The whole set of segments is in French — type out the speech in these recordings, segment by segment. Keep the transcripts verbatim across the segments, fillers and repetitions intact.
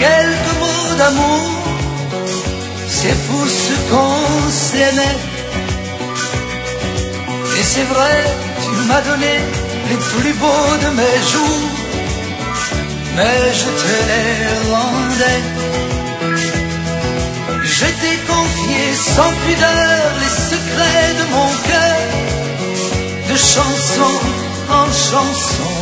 quelques mots d'amour, c'est pour ce qu'on s'aimait. Et c'est vrai, tu m'as donné les plus beaux de mes jours, mais je te les rendais. Je t'ai confié sans pudeur les secrets de mon cœur, de chanson en chanson.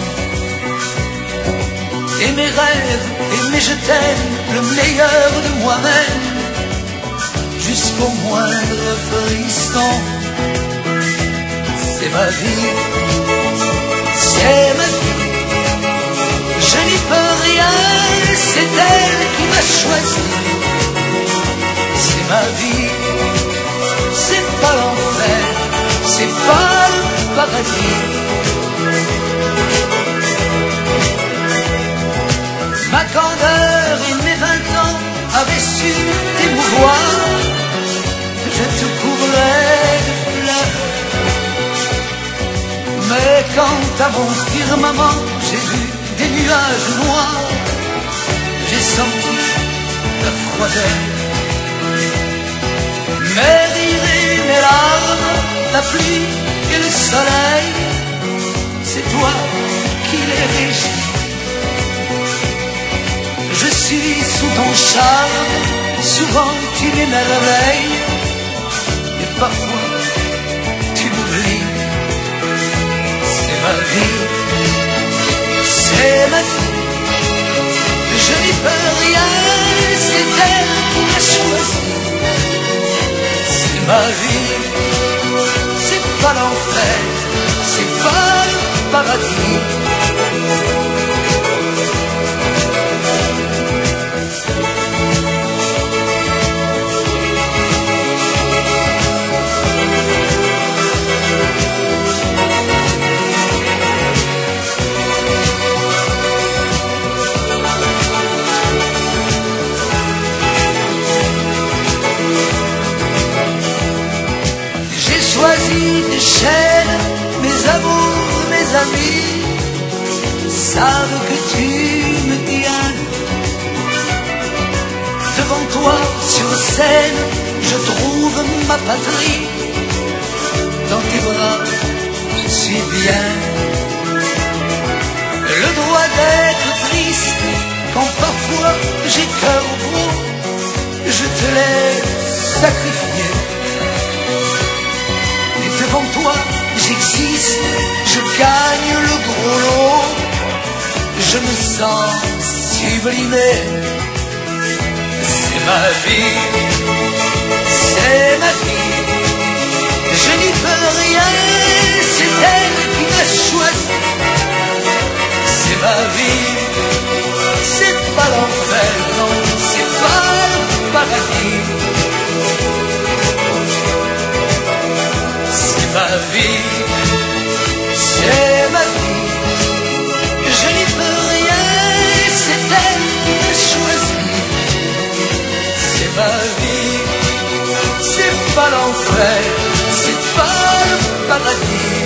Et mes rêves, et mes je t'aime, le meilleur de moi-même, jusqu'au moindre frisson. C'est ma vie, c'est ma vie, je n'y peux rien, c'est elle qui m'a choisi. C'est ma vie, c'est pas l'enfer, c'est pas le paradis. Ma candeur et mes vingt ans avaient su t'émouvoir, je te couvrais de fleurs. Mais quand à mon firmament j'ai vu des nuages noirs, j'ai senti la froideur. Mes rires et mes larmes, la pluie et le soleil, c'est toi qui les régis. Je suis sous ton charme, souvent tu m'émerveilles, et parfois tu m'oublies. C'est ma vie, c'est ma vie, je n'y peux rien, c'est elle qui m'a choisi. C'est ma vie, c'est pas l'enfer, c'est pas le paradis. Choisi des chaînes, mes amours, mes amis savent que tu me tiens. Devant toi sur scène, je trouve ma patrie. Dans tes bras, je suis bien. Le droit d'être triste, quand parfois j'ai cœur gros, je te l'ai sacrifié. Devant toi, j'existe, je gagne le gros lot, je me sens sublimé. C'est ma vie, c'est ma vie, je n'y peux rien, c'est elle qui m'a choisi. C'est ma vie, c'est pas l'enfer, non, c'est pas le paradis. C'est ma vie, c'est ma vie, je n'y peux rien, c'est elle qui m'a choisi. C'est ma vie, c'est pas l'enfer, c'est pas le paradis.